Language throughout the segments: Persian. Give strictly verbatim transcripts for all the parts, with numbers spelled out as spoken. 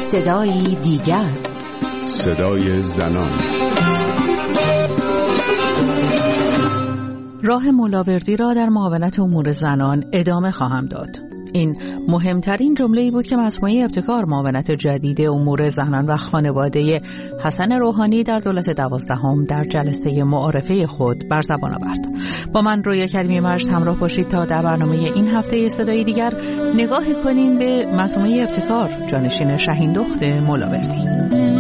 صدایی دیگر، صدای زنان. راه ملاوردی را در معاونت امور زنان ادامه خواهم داد. این مهمترین جمله‌ای بود که مجموعه ابتکار معاونت جدید امور زنان و خانواده حسن روحانی در دولت دوازدهم در جلسه معارفه خود بر زبان آورد. با من رویا کریمی مجد همراه باشید تا در برنامه این هفته صدای دیگر نگاهی کنیم به مجموعه ابتکار جانشین شهیندخت ملاوردی.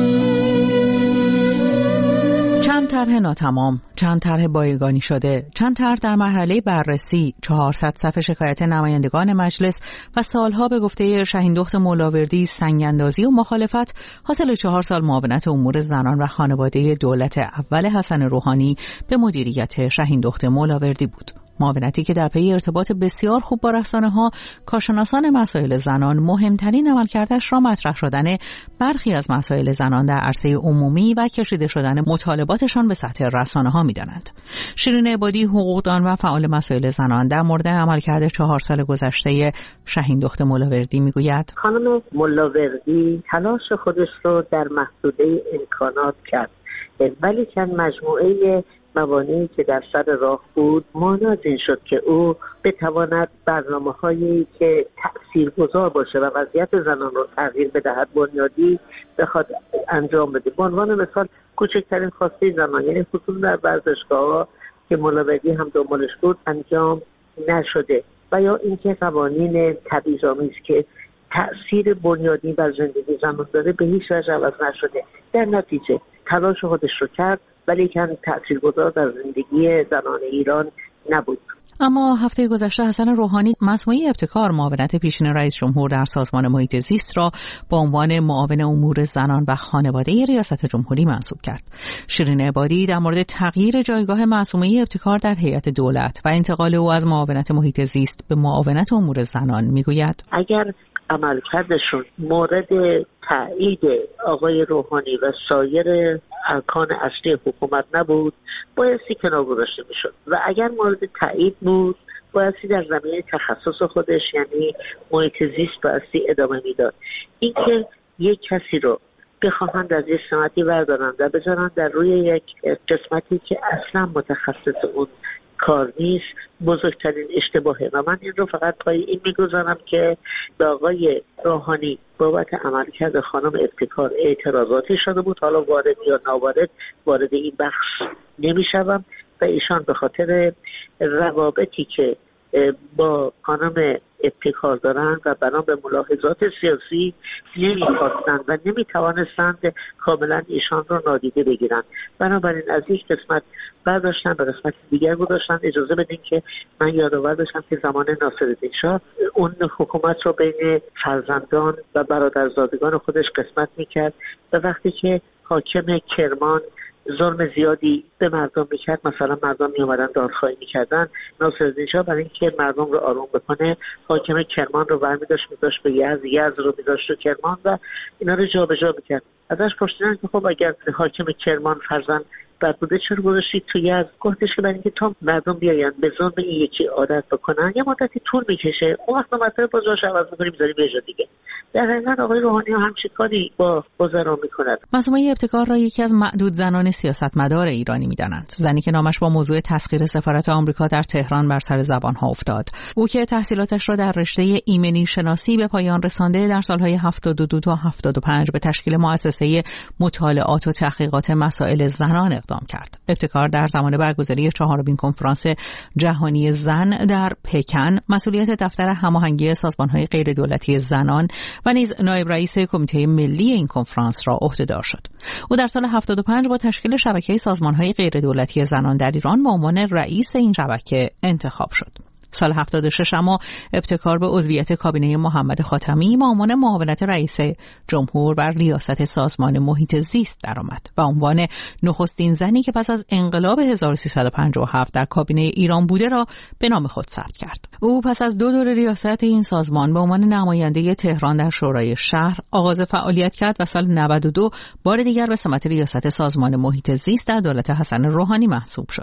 چند طرح ناتمام، چند طرح بایگانی شده، چند طرح در مرحله بررسی، چهارصد صفحه شکایت نمایندگان مجلس و سالها به گفته شهیندخت ملاوردی سنگ‌اندازی و مخالفت، حاصل چهار سال معاونت امور زنان و خانواده دولت اول حسن روحانی به مدیریت شهیندخت ملاوردی بود. معاونتی که در پی ارتباط بسیار خوب با رسانه‌ها، کارشناسان مسائل زنان مهمترین عملکردش را مطرح شدن برخی از مسائل زنان در عرصه عمومی و کشیده شدن مطالباتشان به سطح رسانه‌ها می‌دانند. شیرین عبادی، حقوقدان و فعال مسائل زنان، در مورد عملکرد چهار سال گذشته شهیندخت ملاوردی می‌گوید: خانم ملاوردی تلاش خودش رو در محدوده امکانات کرد، ولی که مجموعه موانعی که در سر راه بود مانع از این شد که او بتواند برنامه‌هایی که تأثیرگذار باشه و وضعیت زنان رو تغییر بدهد بنیادی بخواد انجام بده. به عنوان مثال کوچکترین خواسته زنان، یعنی حضور در ورزشگاه‌ها که ملاوردی هم دنبالش بود، انجام نشده، و یا اینکه قوانین تبعیض‌آمیز که تأثیر بنیادی بر زندگی زنان داره به هیچ وجه عوض نشده. در نتیجه تلاش خودش رو کرد، ولی که تأثیرگذار در زندگی زنان ایران نبود. اما هفته گذشته حسن روحانی مجموعه ابتکار معاونت پیشین رئیس جمهور در سازمان محیط زیست را با عنوان معاون امور زنان و خانواده ریاست جمهوری منصوب کرد. شیرین عبادی در مورد تغییر جایگاه مجموعه ابتکار در هیئت دولت و انتقال او از معاونت محیط زیست به معاونت امور زنان میگوید: اگر عملکردشون مورد تایید آقای روحانی و سایر ارکان اصلی حکومت نبود، بایستی کنار گذاشته میشد، و اگر مورد تایید بود بایستی در زمینه تخصص خودش یعنی محیط زیست بایستی ادامه میداد. اینکه یک کسی رو بخواهند از یک سمتی بردارن و بذارن در روی یک قسمتی که اصلا متخصص اون کار نیست، بزرگترین اشتباهه، و من این رو فقط پای این میگذارم که به آقای روحانی بابت عملکرد خانم ابتکار اعتراضاتی شده بود. حالا وارد یا ناوارد وارد این بخش نمیشوم، و ایشان به خاطر روابطی که با خانم ابتکار دارند و بنا به ملاحظات سیاسی نمیخواستند و نمیتوانستند کاملا ایشان را نادیده بگیرند. بنابراین از یک قسمت برداشتن به قسمت دیگر گذاشتن. اجازه بدین که من یادآور بشم که زمان ناصرالدین شاه اون حکومت رو بین فرزندان و برادرزادگان خودش قسمت میکرد، و وقتی که حاکم کرمان ظلم زیادی به مردم میکرد، مثلا مردم میامدن دادخواهی میکردن، ناصرالدین شاه برای اینکه مردم رو آروم بکنه حاکم کرمان رو برمیداشت میداشت به یزد، یزد رو میداشت تو کرمان و اینا رو جابجا میکرد. ازش پرسیدن که خب اگر حاکم کرمان فرزند بد بوده چرا گذاشتید تو یزد؟ گفتش که برای اینکه تا مردم بیاین به ظلم این یکی عادت بکنن یه مدتی طول میکشه، اون وقت مطلب باز جاش عوض میکنیم میذاریم یه جا دیگه. در حقیقت آقای روحانی هم همچین کاری با وزرا میکند. مجموعه ابتکار را یکی از معدود زنان سیاستمدار ایرانی میدانند، زنی که نامش با موضوع تسخیر سفارت آمریکا در تهران بر سر زبانها افتاد. او که تحصیلاتش را در رشته ایمنی شناسی به پایان رسانده، در سالهای هفتاد و دو تا هفتاد و پنج به تشکیل مؤسسه مطالعات و تحقیقات مسائل زنان اقدام کرد. ابتکار در زمان برگزاری چهارمین کنفرانس جهانی زن در پکن مسئولیت دفتر هماهنگی سازمان‌های غیردولتی زنان و نیز نایب رئیس کمیته ملی این کنفرانس را عهده‌دار شد. او در سال هفتاد و پنج با تشکیل شبکه سازمان‌های غیردولتی زنان در ایران به عنوان رئیس این شبکه انتخاب شد. سال هفتاد و شش اما ابتکار به عضویت کابینه محمد خاتمی به عنوان معاونت رئیس جمهور بر ریاست سازمان محیط زیست درآمد و عنوان نخستین زنی که پس از انقلاب هزار و سیصد و پنجاه و هفت در کابینه ایران بوده را به نام خود ثبت کرد. او پس از دو دور ریاست این سازمان به عنوان نماینده تهران در شورای شهر آغاز فعالیت کرد و سال نود و دو بار دیگر به سمت ریاست سازمان محیط زیست در دولت حسن روحانی محسوب شد.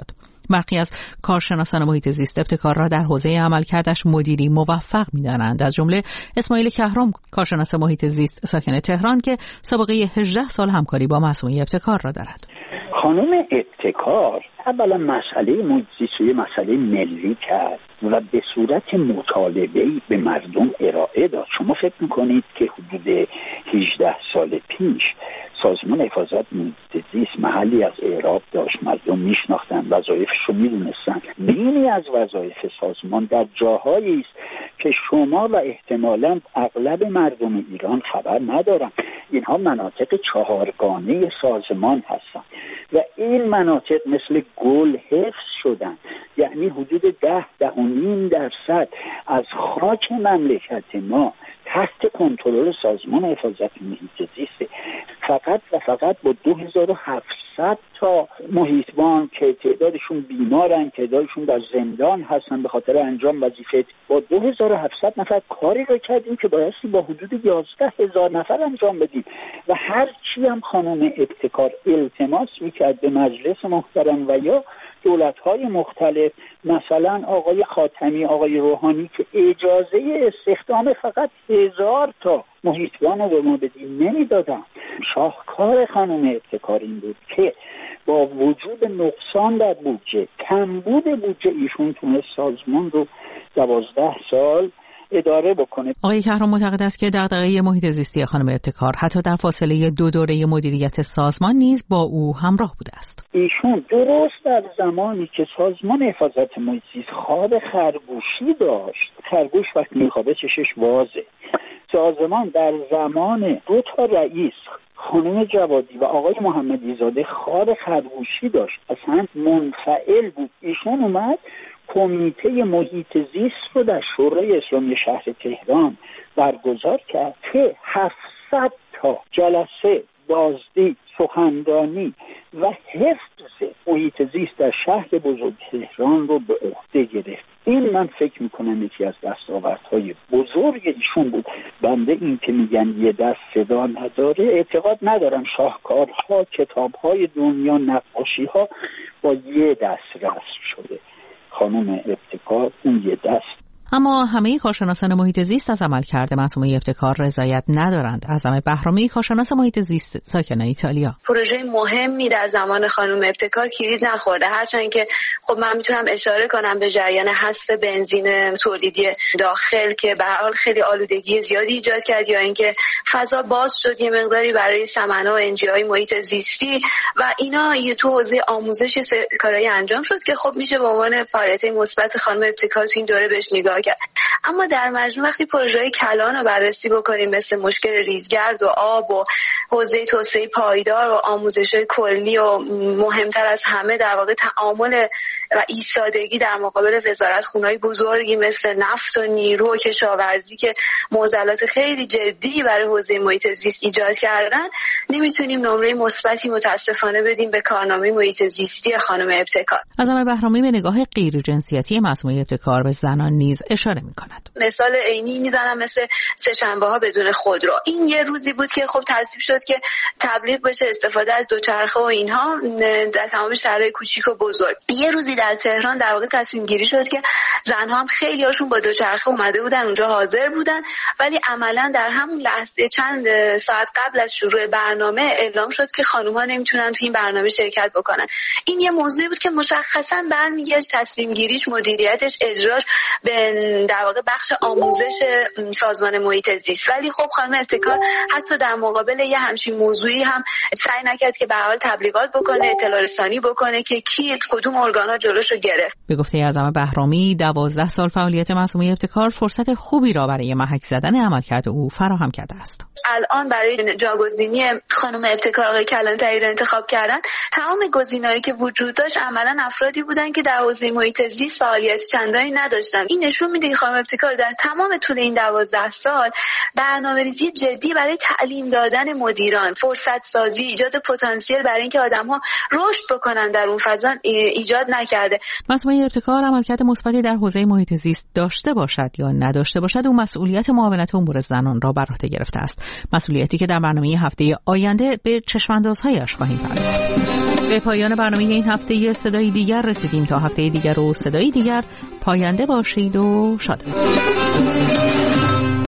برخی از کارشناسان محیط زیست ابتکار را در حوزه عملکردش مدیری موفق می‌دانند، از جمله اسماعیل کهرام، کارشناس محیط زیست ساکن تهران که سابقه هجده سال همکاری با مصموعه ابتکار را دارد. خانم ابتکار اولا مسئله محیط زیست رو مسئله ملی کرد و به صورت مطالبه‌ای به مردم ارائه داد. شما فکر می‌کنید که حدود هجده سال پیش سازمان حفاظت محیط زیست محلی از اعراب داشت، مردم میشناختن، وظایفش رو میدونستن. بینی از وظایف سازمان در جاهایی است که شما و احتمالاً اغلب مردم ایران خبر ندارن. اینها مناطق چهارگانه سازمان هستن و این مناطق مثل گل حفظ شدن، یعنی حدود ده ده و نیم درصد از خاک مملکت ما تحت کنترل سازمان حفاظت محیط زیست. فقط و فقط با دو هزار و هفتصد تا محیطبان که تعدادشون بیمارن، تعدادشون در زندان هستن به خاطر انجام وظیفه، با دو هزار و هفتصد نفر کاری رو کردیم که بایستی با حدود یازده هزار نفر انجام بدیم و هر چی هم خانم ابتکار التماس میکرد به مجلس محترم و یا دولت‌های مختلف، مثلا آقای خاتمی، آقای روحانی که اجازه استخدام فقط هزار تا محیطبان رو به ما بدیم نمیدادن. شاهکار خانم ابتکار این بود که با وجود نقصان در بودجه، کمبود بودجه، ایشون تونست سازمان رو دوازده سال اداره بکنه. آقای کهرام معتقد است که دغدغه محیط زیستی خانم ابتکار حتی در فاصله دو دوره مدیریت سازمان نیز با او همراه بوده است. ایشون درست در زمانی که سازمان حفاظت محیط زیست خواب خرگوشی داشت، خرگوش وقتی میخوابه چشش وازه، سازمان در زمان دو تا رئیس، خانم جوادی و آقای محمدی زاده، خواب خرگوشی داشت، اصلا منفعل بود. ایشون اومد کمیته محیط زیست رو در شورای اسلامی شهر تهران برگزار کرد که هفتصد تا جلسه بازدید، سخنرانی و حفظ محیط زیست در شهر بزرگ تهران رو به عهده گرفت. این من فکر میکنم یکی از دستاوردهای بزرگ ایشون بود. بنده این که میگن یه دست صدا نداره اعتقاد ندارم. شاهکارها، کتابهای دنیا، نقاشیها با یه دست رسم شده. خانم ابتکار اون یه دست. اما همه کارشناسان محیط زیست از عملکرد مصموعه ابتکار رضایت ندارند. اعظم بهرامی، کارشناس محیط زیست ساکن ایتالیا: پروژه مهمی در زمان خانم ابتکار کلید نخورده، هرچند که خب من میتونم اشاره کنم به جریان حذف بنزین تولیدی داخل که به هر حال خیلی آلودگی زیادی ایجاد کرد، یا اینکه فضا باز شد یه مقداری برای سمن‌ها و انجی‌های محیط زیستی و اینا یه تو حوزه آموزش کارهای انجام شد که خب میشه به عنوان فعالیت مثبت خانم ابتکار تو این دوره بهش نگاه کرد. اما در مجموع وقتی پروژه‌های کلان رو بررسی بکنیم مثل مشکل ریزگرد و آب و حوزه توسعه پایدار و آموزش‌های کلی و مهمتر از همه در واقع تعامل و ایستادگی در مقابل وزارتخونه‌های بزرگی مثل نفت و نیرو و کشاورزی که معضلات خیلی جدی برای حوزه محیط زیست ایجاد کردن، نمیتونیم نمره مثبتی متاسفانه بدیم به کارنامه محیط زیستی خانم ابتکار. اعظم بهرامی به نگاه غیر جنسیتی مصموعه ابتکار به زنان نیز اشاره می‌کند. مثال عینی میزنم مثل سه‌شنبه‌ها بدون خودرو. این یه روزی بود که خب تصویب شد که تبلیغ بشه استفاده از دوچرخه و اینها در تمام شهرهای کوچیک و بزرگ. یه روزی در تهران در واقع تصمیم گیری شد که زن‌ها هم خیلی هاشون با دوچرخه اومده بودن اونجا حاضر بودن، ولی عملاً در همون لحظه چند ساعت قبل از شروع برنامه اعلام شد که خانم‌ها نمیتونن تو این برنامه شرکت بکنن. این یه موضوعی بود که مشخصاً برمیگشت تصمیم گیریش، مدیریتش، اجراش به در واقع بخش آموزش سازمان محیط زیست. ولی خب خانم ابتکار حتی در مقابل یه همچین موضوعی هم سعی نکرد که به هر حال تبلیغات بکنه، اطلاع رسانی بکنه که کی کدوم ارگان‌ها جلوشو گرفت. به گفته اعظم بهرامی، دوازده سال فعالیت مصموعه ابتکار فرصت خوبی را برای محک زدن عملکرد او فراهم کرده است. الان برای جاگزینی خانم ابتکار آقای کلانتری را انتخاب کردن. تمام گزینه‌هایی که وجود داشت عملاً افرادی بودن که در حوزه محیط زیست فعالیت چندانی نداشتن. این نشون میده که خانم ابتکار در تمام طول این دوازده سال برنامه‌ریزی جدی برای تعلیم دادن مدیران، فرصت سازی، ایجاد پتانسیل برای اینکه آدم‌ها رشد بکنن در اون فضا ایجاد نکرده. مصموعه ابتکار عملکرد مثبتی در حوزه محیط زیست داشته باشد یا نداشته باشد، اون مسئولیت معاونت امور زنان را بر عهده گرفته است. مسئولیتی که در برنامه هفته آینده به چشم‌اندازهایش خواهیم پرداخت. به پایان برنامه این هفته یه صدای دیگر رسیدیم. تا هفته دیگر و صدای دیگر، پاینده باشید و شاد باشید.